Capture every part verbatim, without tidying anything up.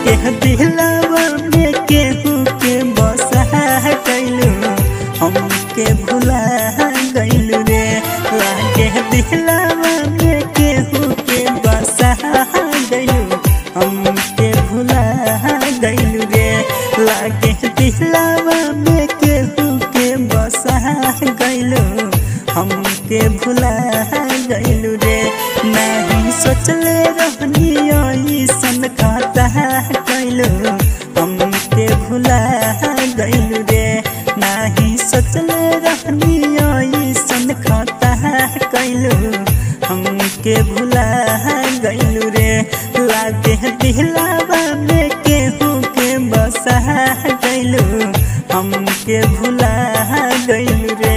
लागे दिलवा में केहू के बसा गइलू हमके भुला गइलू रे। लागे दिलवा में केहू के बसा गइलू हमके भुला गइलू रे। लागे दिलवा में केहू के बसा गइलू हमके भुला गइलू रे। नहीं सोचले रहनी ऐसन खाता गइलू हमके भुला गइलू रे। नहीं सोचले रहनी ऐसन खाता गइलू हमके भुला गइलू रे। लागे दिलवा में केहू के बसा गइलू हमके भुला गइलू रे।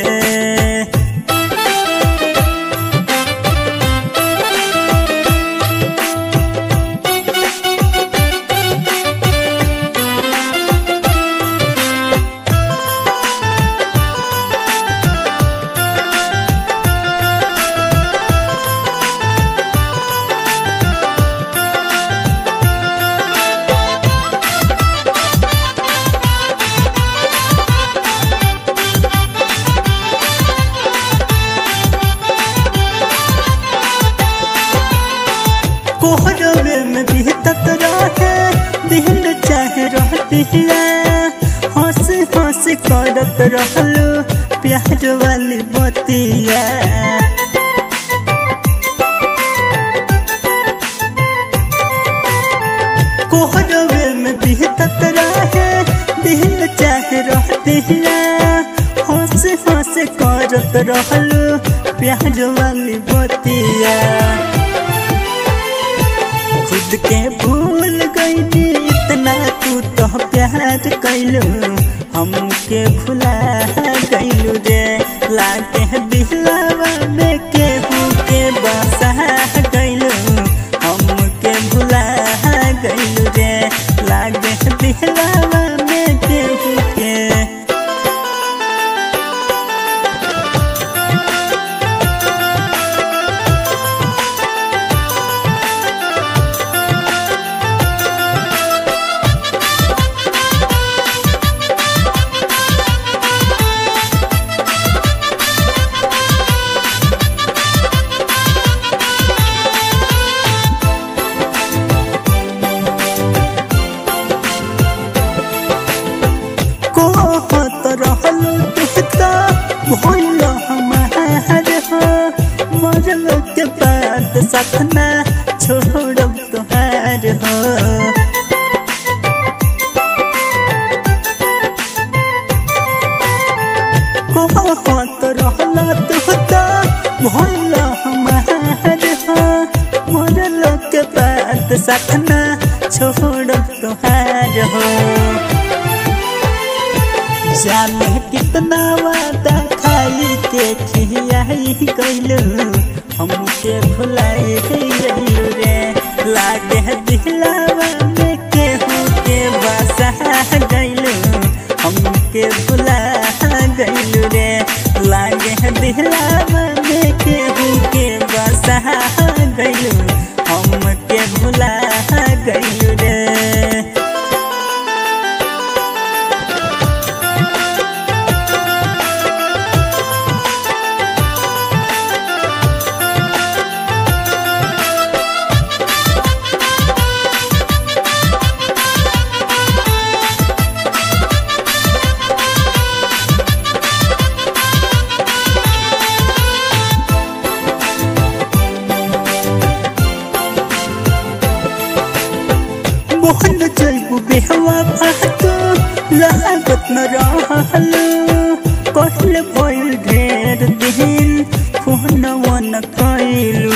कोहरवे में बीतत रहे दिन चाहे रहती हंस हंस करत रहलू प्यार वाली बतिया। कोहरवे में बीतत रहे दिन चाहे रहती हंस हंस करत रहलू प्यार वाली बतिया। खुद के भूल गई इतना तू तो प्यार कैलू हमके भुला गइलू रे। लागे दिलवा में केहू के बसा गइलू हमके भुला गइलू रे। लागे दिलवा में केहू के रहलू तुहता भइल हमार हो। मरल के बाद सपना छोड़ब तोहार हो। कहत रहला तुहता भइल हमार हो। मरल के बाद सपना छोड़ब तोहार हो। जाने कितना वादा खाई के खियाई गइलू हमके भुलाई गइलू रे। लागे दिलवा में केहू के बसा गइलू हमके भुला गइलू रे। लागे दिलवा में केहू के बसा गइलू हमके भुला गइलू रे। मोहन जैबू बेहवा फाटो लागत न रहलू। कहले भइल ढेर दिन फोनवा न कइलू।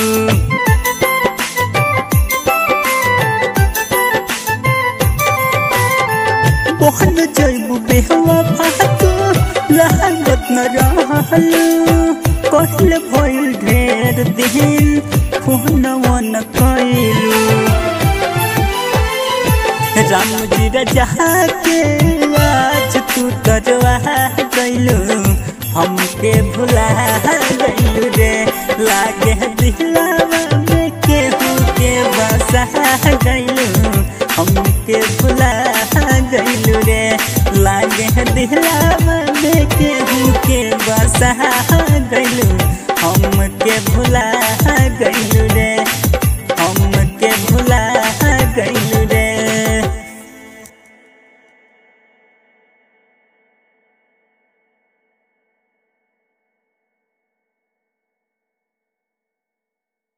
मोहन जैबू बेहवा फाटो लागत न रहलू। कहले भइल ढेर दिन फोनवा न कइलू। राम जी रजा के आज तू तरवा गइलू हमके भुला गइलू रे। लागे दिलवा में केहू के बसा गइलू हम दिलावा में केहू के बसा गइलू हमके भुला गइलू।